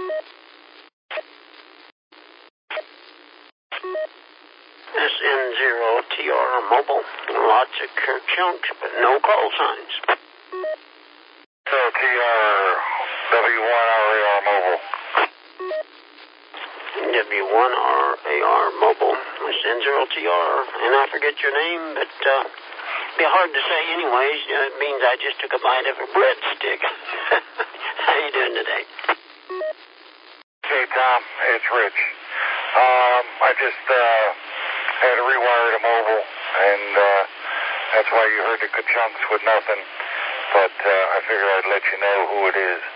SN0TR mobile. Lots of chunks, but no call signs. So TR W1RAR mobile. W1RAR mobile. SN0TR. And I forget your name, but it'd be hard to say anyways. It means I just took a bite of a breadstick. How you doing today? Hey, Tom. It's Rich. I just had to rewire the mobile, and that's why you heard the ka-chunks with nothing. But I figured I'd let you know who it is.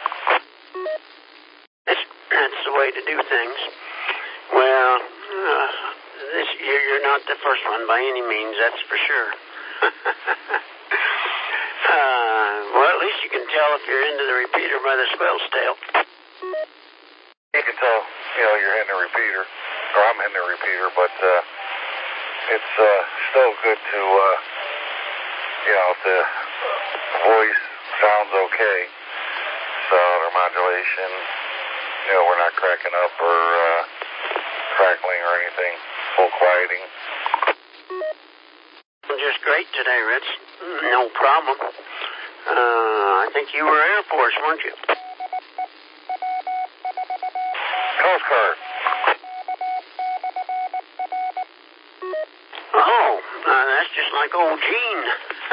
That's the way to do things. Well, you're not the first one by any means, that's for sure. Well, at least you can tell if you're into the repeater by the squeal's tail. You can tell, you're hitting the repeater, or I'm hitting the repeater, but it's still good to, if the voice sounds okay, sound or modulation, we're not cracking up or crackling or anything, full quieting. Just great today, Rich. No problem. I think you were Air Force, weren't you? Coast Guard. Oh, that's just like old Gene.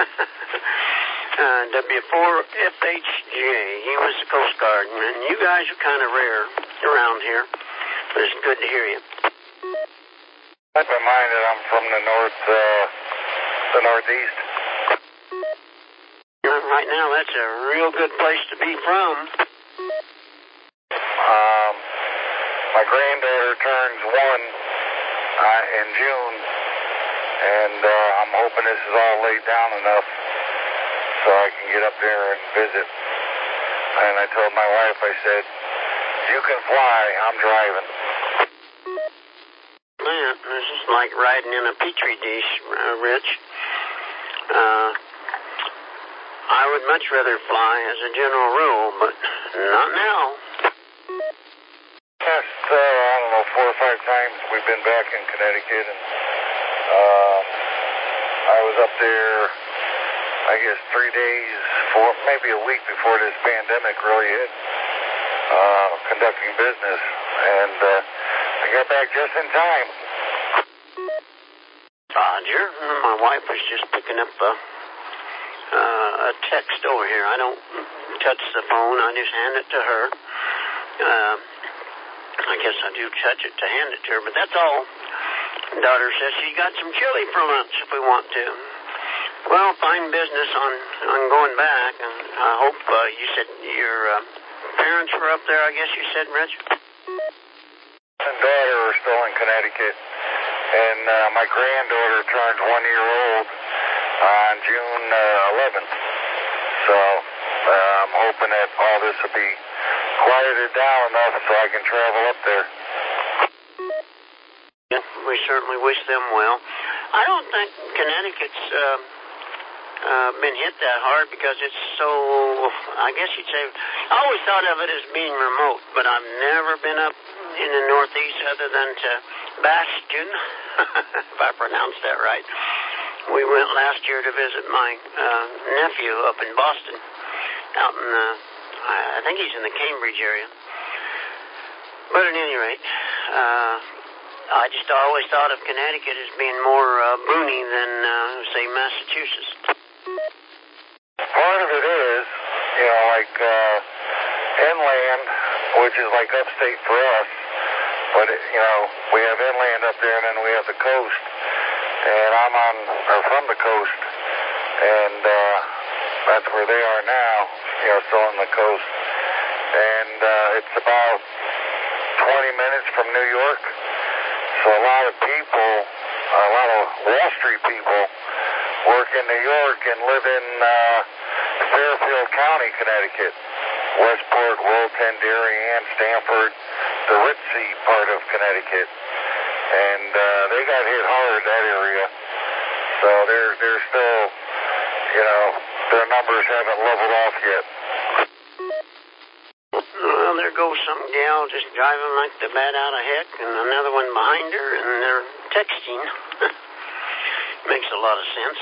W4FHJ. He was the Coast Guard, and you guys are kind of rare around here, but it's good to hear you. Keep in mind that I'm from the northeast. Right now, that's a real good place to be from. My granddaughter turns 1 in June, and I'm hoping this is all laid down enough so I can get up there and visit. And I told my wife, I said, you can fly, I'm driving. Man, this is like riding in a petri dish, Rich. I would much rather fly as a general rule, but not now. Past, 4 or 5 times we've been back in Connecticut, and I was up there, I guess 3 days, maybe a week before this pandemic really hit, conducting business, and I got back just in time. Roger. My wife was just picking up a text over here. I don't touch the phone. I just hand it to her. I guess I do touch it to hand it to her, but that's all. Daughter says she got some chili for lunch if we want to. Well, fine business on going back, and I hope you said your parents were up there, I guess you said, Rich? And daughter are still in Connecticut, and my granddaughter turned 1 year old on June 11th. So I'm hoping that all this will be quieted down enough so I can travel up there. Yeah, we certainly wish them well. I don't think Connecticut's been hit that hard because it's so, I guess you'd say, I always thought of it as being remote, but I've never been up in the Northeast other than to Bastion, if I pronounced that right. We went last year to visit my nephew up in Boston, out in I think he's in the Cambridge area. But at any rate, I just always thought of Connecticut as being more boony than, say, Massachusetts. Part of it is, like inland, which is like upstate for us, but, we have inland up there and then we have the coast. And I'm from the coast, and that's where they are now, still on the coast. And it's about 20 minutes from New York. So a lot of people, a lot of Wall Street people work in New York and live in Fairfield County, Connecticut, Westport, Wilton, Darien, Stamford, the ritzy part of Connecticut. And they got hit hard, that area. So they're still, their numbers haven't leveled off yet. Well, there goes some gal just driving like the bat out of heck, and another one behind her, and they're texting. Makes a lot of sense.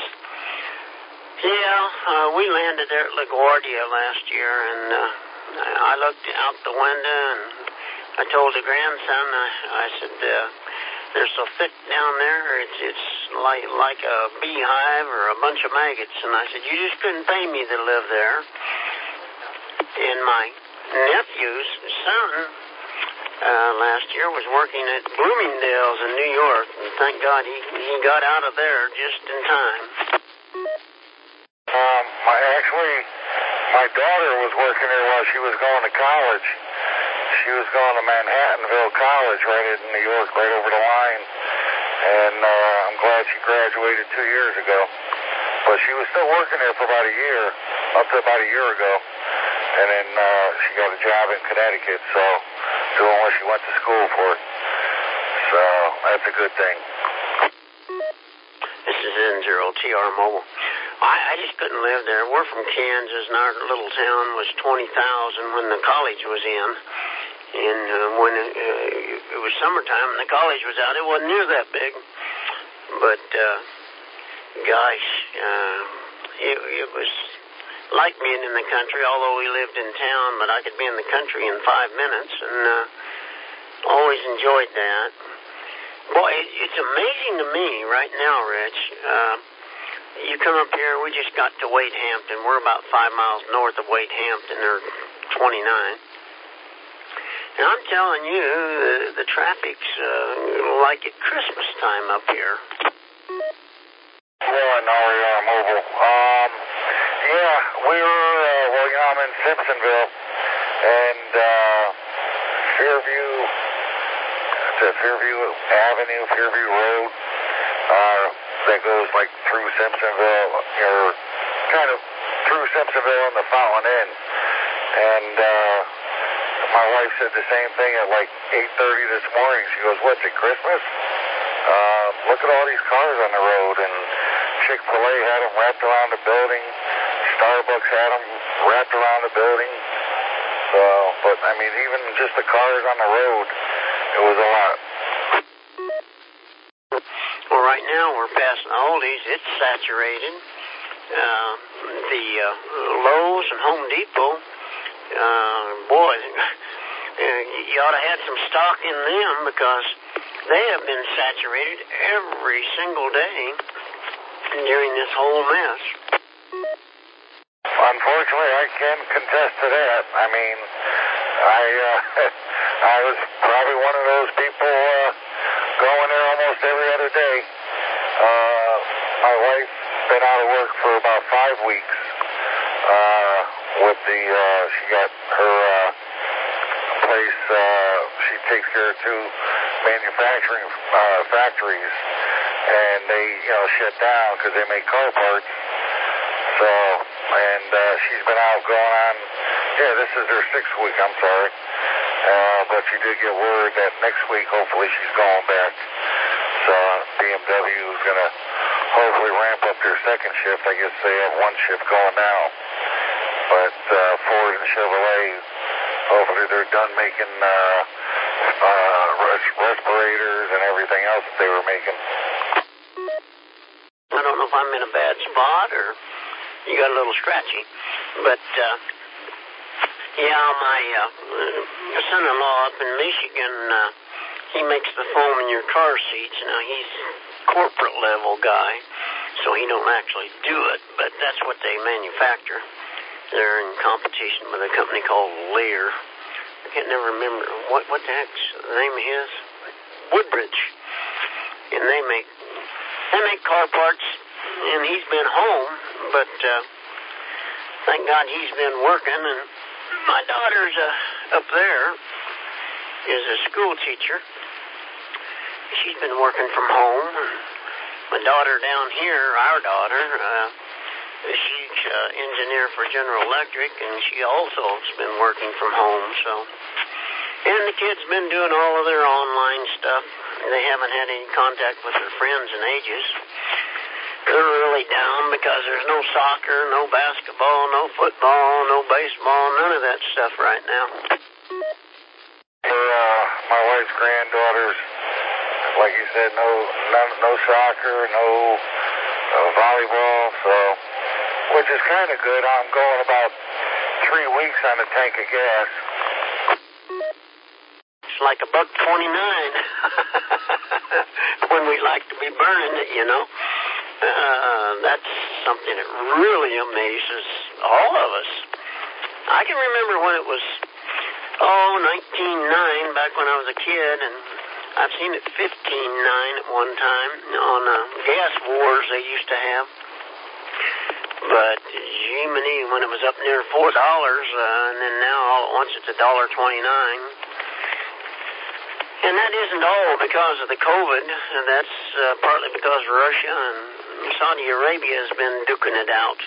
Yeah, we landed there at LaGuardia last year, and I looked out the window, and I told the grandson, I said, they're so thick down there, it's like a beehive or a bunch of maggots. And I said, you just couldn't pay me to live there. And my nephew's son last year was working at Bloomingdale's in New York, and thank God he got out of there just in time. My daughter was working there while she was going to college. She was going to Manhattanville College right in New York, right over the line. And I'm glad she graduated 2 years ago. But she was still working there for about a year, up to about a year ago. And then she got a job in Connecticut, so doing what she went to school for. So that's a good thing. This is N0TR Mobile. I just couldn't live there. We're from Kansas, and our little town was 20,000 when the college was in. And when it was summertime and the college was out, it wasn't near that big. But, gosh, it was like being in the country, although we lived in town, but I could be in the country in 5 minutes, and always enjoyed that. Boy, it's amazing to me right now, Rich. You come up here, we just got to Wade Hampton. We're about 5 miles north of Wade Hampton, or 29. And I'm telling you, the traffic's like at Christmas time up here. Yeah, NRER Mobile. Yeah, we were, I'm in Simpsonville, and Fairview Avenue, Fairview Road, that goes like through Simpsonville, or kind of through Simpsonville and the Fountain Inn. And my wife said the same thing at like 8:30 this morning. She goes, what's it, Christmas? Look at all these cars on the road, and Chick-fil-A had them wrapped around the building. Starbucks had them wrapped around the building. So, but I mean, even just the cars on the road, it was a lot. Well, right now we're passing Aldi's. It's saturated. The Lowe's and Home Depot, boy, you ought to have some stock in them because they have been saturated every single day during this whole mess. Unfortunately, I can contest to that. I mean, I was probably one of those people going there almost every other day. My wife's been out of work for about 5 weeks. She got her place. She takes care of 2 manufacturing factories, and they, shut down because they make car parts. So, and she's been out going on. Yeah, this is her 6th week. I'm sorry. But she did get word that next week, hopefully, she's going back. So BMW is going to hopefully ramp up their 2nd shift. I guess they have 1 shift going now. But Ford and Chevrolet, hopefully they're done making respirators and everything else that they were making. I don't know if I'm in a bad spot or you got a little scratchy. But, yeah, my son-in-law up in Michigan, he makes the foam in your car seats. Now, he's corporate level guy, so he don't actually do it, but that's what they manufacture. They're in competition with a company called Lear. I can't never remember what the heck's the name of his? Woodbridge. And they make car parts, and he's been home, but thank God he's been working. And my daughter's up there is a school teacher. She's been working from home. My daughter down here, our daughter, she's engineer for General Electric, and she also has been working from home. So, and the kids been doing all of their online stuff. They haven't had any contact with their friends in ages. They're really down because there's no soccer, no basketball, no football, no baseball, none of that stuff right now. wife's granddaughters, like you said, no soccer, no volleyball, so, which is kind of good. I'm going about 3 weeks on a tank of gas. It's like $1.29 when we like to be burning it, you know. That's something that really amazes all of us. I can remember when it was, 1909, back when I was a kid, and I've seen it 15.9 at one time on gas wars they used to have. But, gee, when it was up near $4, and then now all at once it's $1.29. And that isn't all because of the COVID. That's partly because Russia and Saudi Arabia has been duking it out.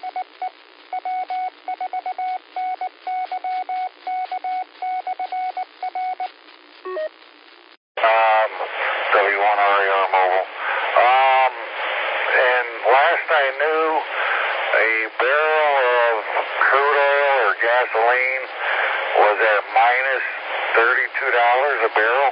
W1RAR Mobile. And last I knew, a barrel of crude oil or gasoline was at minus $32 a barrel.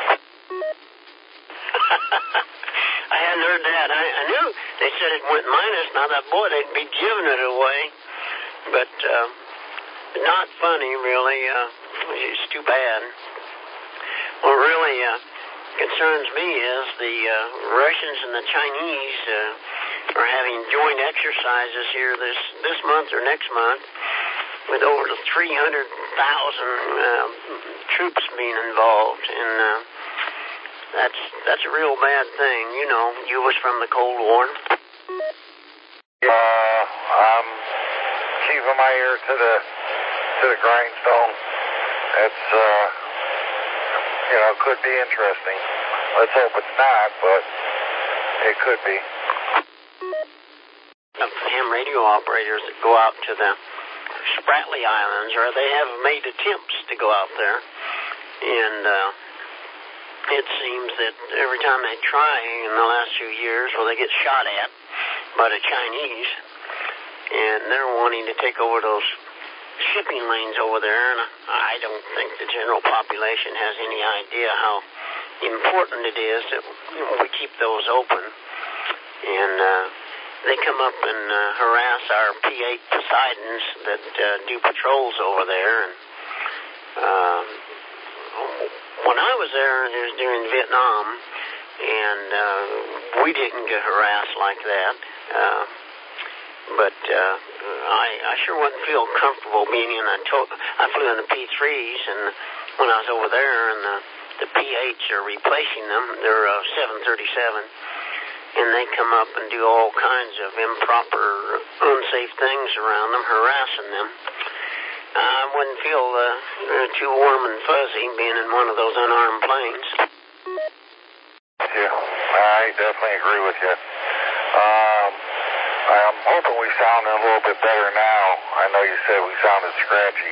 I hadn't heard that. I knew they said it went minus. Now that boy, they'd be giving it away. But not funny, really. It's too bad. What really concerns me is the Russians and the Chinese are having joint exercises here this month or next month, with over 300,000 troops being involved, and that's a real bad thing. You know, you was from the Cold War. I'm keeping my ear to the grindstone. It's could be interesting. Let's hope it's not, but it could be. Ham radio operators that go out to the Spratly Islands, or they have made attempts to go out there, and it seems that every time they try in the last few years, they get shot at by the Chinese, and they're wanting to take over those shipping lanes over there, and I don't think the general population has any idea how important it is that we keep those open. And they come up and harass our P-8 Poseidons that do patrols over there. And when I was there, it was during Vietnam, and we didn't get harassed like that. But I sure wouldn't feel comfortable being in a I flew in the P-3s, and when I was over there, and the P-8s are replacing them. They're 737, and they come up and do all kinds of improper, unsafe things around them, harassing them. I wouldn't feel too warm and fuzzy being in one of those unarmed planes. Yeah, I definitely agree with you. I'm hoping we sound a little bit better now. I know you said we sounded scratchy.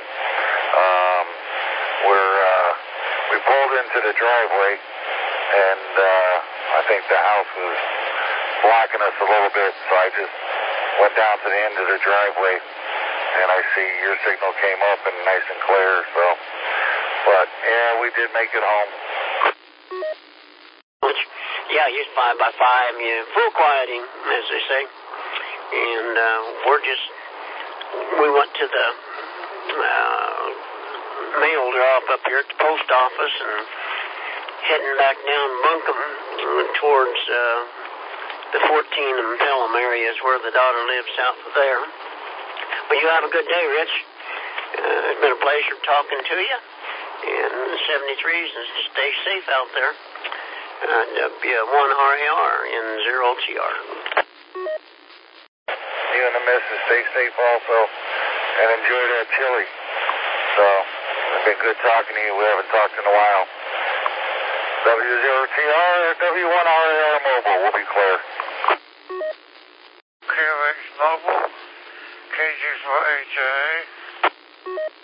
We pulled into the driveway, and I think the house was blocking us a little bit, so I just went down to the end of the driveway, and I see your signal came up and nice and clear, so, but yeah, we did make it home. Yeah, use 5x5, full quieting, as they say. And we went to the mail drop up here at the post office and heading back down Buncombe towards the 14 and Pelham areas where the daughter lives south of there. Well, you have a good day, Rich. It's been a pleasure talking to you. And the 73s, and stay safe out there. W1RAR in 0TR. You and the missus stay safe also, and enjoy that chili. So, it's been good talking to you. We haven't talked in a while. W0TR, W1RAR Mobile will be clear. QX Mobile, KG4HA.